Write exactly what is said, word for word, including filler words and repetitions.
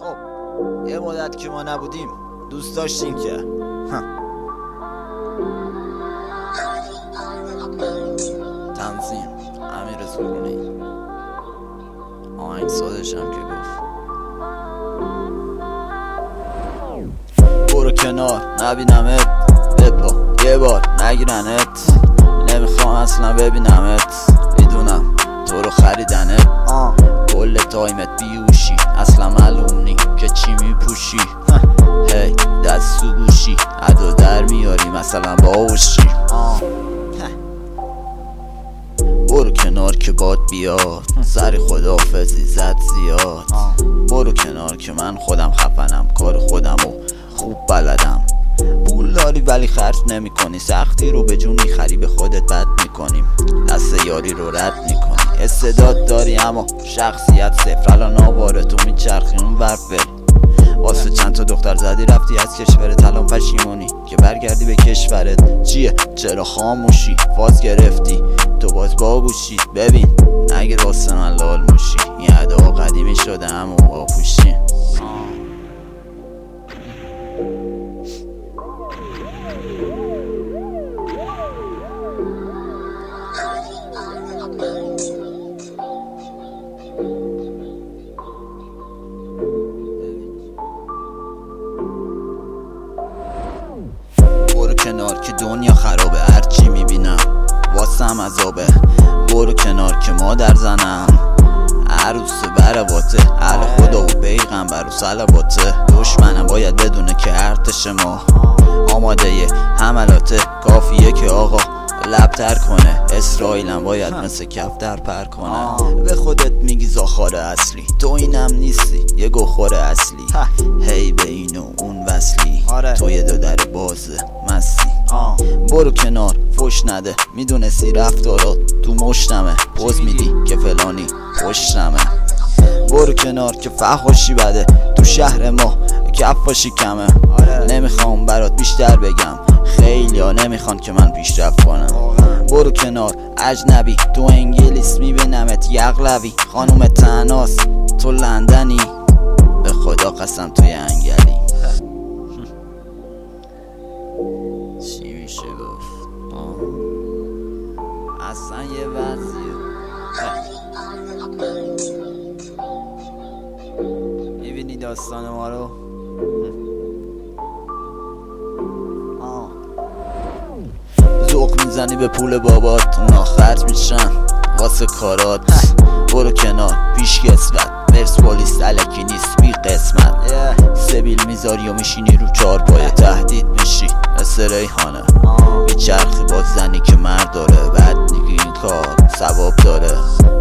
خب یه مدت که ما نبودیم دوست داشتیم که تنظیم امیر زرونی، آهنگ سادش هم که گفت برو کنار نبینمت، بپا یه بار نگیرنت، نمیخوام اصلا ببینمت، میدونم تو رو خریدنت، کل تایمت بیوشی اصلا معلوم نی که چی میپوشی، هی دست تو گوشی ادا در میاری مثلا باوشی، برو کنار که باد بیاد، سر خداحافظی زد زیاد، برو کنار که من خودم خفنم، کار خودمو خوب بلدم، پول داری ولی خرج نمی کنی، سختی رو به جون میخری به خودت بد میکنیم، دست یاری رو رد میکنی، استعداد داری اما شخصیت صفر، الان آواره تو میچرخی اون ورفل، واسه چند تا دختر زدی رفتی از کشورت، الان پشیمونی که برگردی به کشورت، چیه چرا خاموشی فاز گرفتی تو باز باگوشی، ببین اگه واسه من لال موشی این ادا قدیمی شده همون با پوشی. برو کنار که دنیا خرابه، هرچی میبینم واسم عذابه، برو کنار که مادر زنم عروس برواته، اهل خدا و پیغمبر و صلواته، دشمنم باید بدونه که ارتش ما آماده حملاته، کافیه که آقا لبتر کنه، اسرائیلم باید مثل کفتر پر کنه، به خودت میگی زاخار اصلی، تو اینم نیستی یه گوخور اصلی، هی به این و اون وصلی، تو یه دو در بازه مستی، برو کنار فش نده، میدونستی رفتارات تو مشتمه، پوز میدی که فلانی پشتمه، برو کنار که فحاشی بده تو شهر ما کفاشی کمه، نمیخوام برات بیشتر بگم، خیلی ها نمیخوان که من پیشرفت کنم، برو کنار اجنبی تو انگلیس میبینمت یغلبی، خانوم تناس تو لندنی، به خدا قسم توی انگلی، چی میشه گفت اصلا یه وضعی میبینی داستان ما رو، ذوق میزنی به پول بابات، اونا خرج میشن واسه کارات، برو کنار پیش کسوت، مرس پولیس الکی نیست بی قسمت، سبیل میذاری و میشینی رو چار پایه، تهدید میشی مثل ریحانه، میچرخی باز زنی که مرد داره، بعد میگی این کار ثواب داره،